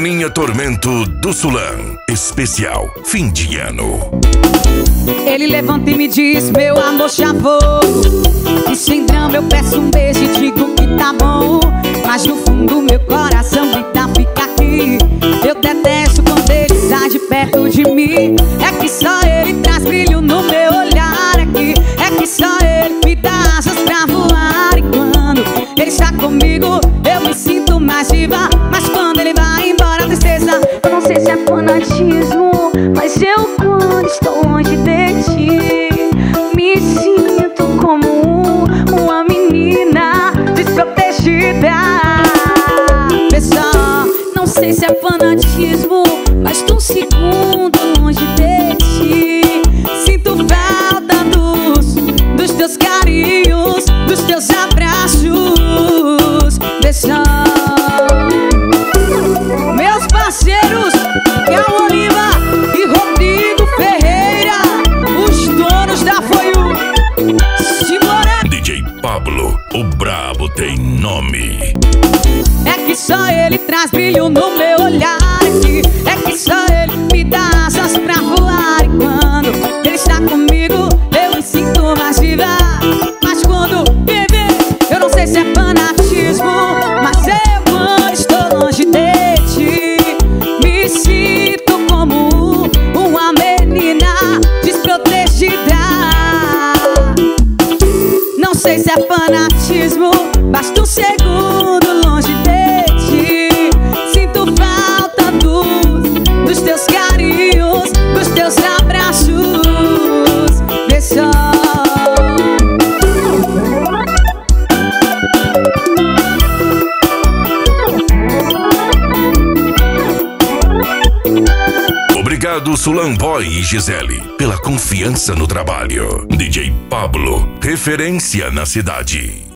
Joaninha Tormento do Sulan, especial fim de ano. Ele levanta e me diz, meu amor chavoso, e sem drama eu peço um beijo e digo que tá bom. Mas no fundo meu coração grita, fica aqui. Eu detesto quando ele sai de perto de mim. É que só ele traz brilho no meu olhar aqui. É que só ele me dá asas pra voar. E quando ele está comigo eu me sinto mais viva. Mas quando ele vai embora a tristeza, eu não sei se é fanatismo, mas eu quando estou longe de ti me sinto como uma menina desprotegida. Pessoal, não sei se é fanatismo, mas tô um segundo longe de ti. Sinto falta dos teus carinhos, dos teus abraços. Pessoal, meus parceiros Cal Oliva e Rodrigo Ferreira, os donos da Foiu. Simbora! DJ Pablo, o brabo tem nome. É que só ele traz brilho no meu olhar aqui. É que só ele me dá asas pra voar. E quando ele está comigo eu me sinto mais viva. Mas quando bebê, eu não sei se é fanatismo, mas eu quando estou longe de ti me sinto como uma menina desprotegida. Não sei se é fanatismo, basta um segundo longe de ti. Sinto falta dos teus carinhos, dos teus abraços. Pessoal, Obrigado Sulan Boy e Gisele pela confiança no trabalho. DJ Pablo, referência na cidade.